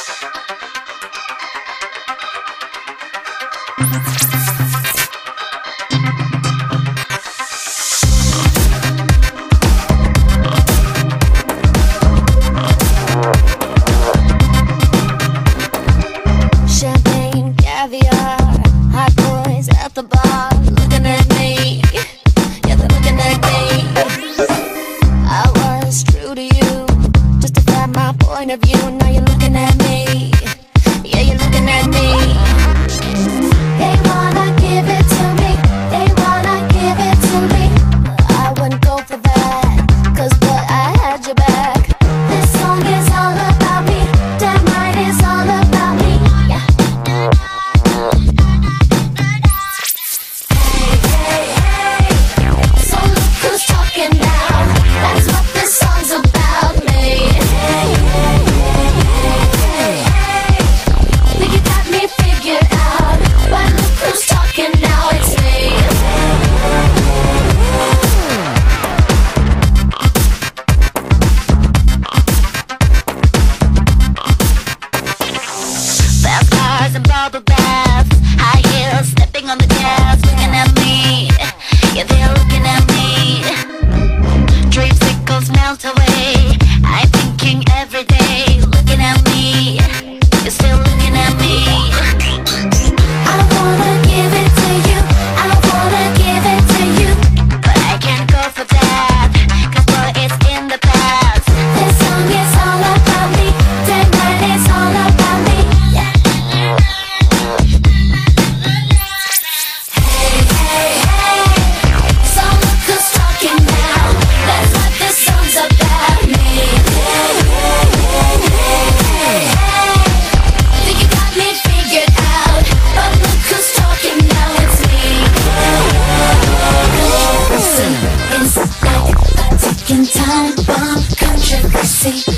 Champagne, caviar, hot boys at the bar, looking at me. Yeah, they're looking at me. I was true to you, justified my point of view. Now you're looking at me. Yeah, you're looking at me. They wanna give it to me. They wanna give it to me. I wouldn't go for that, 'cause but I had your back. This song is all about me. Damn right, it's all about me. Yeah. Hey, hey, hey. So look who's talking now. That's what this song's about me. Hey, hey, hey, hey, hey. Think you got me figured out, but look who's talking now. It's me. Fast cars and bubble baths, high heels, stepping on the gas, looking at me. Yeah, they're looking at me. Dreamsicles melt away. I'm thinking every day, looking at me. You're still looking at me. I wanna give it to you. I wanna give it to you, but I can't go for that, 'cause boy, it's in the past. This song is all about me. Damn right, it's all about me. Yeah. Hey, hey, hey. So look who's talking now. That's what this song's about me. Hey, hey, hey, hey, hey, hey. Think you got me figured out, but look who's talking now. It's me. Listen, it's like a ticking time bomb, controversy.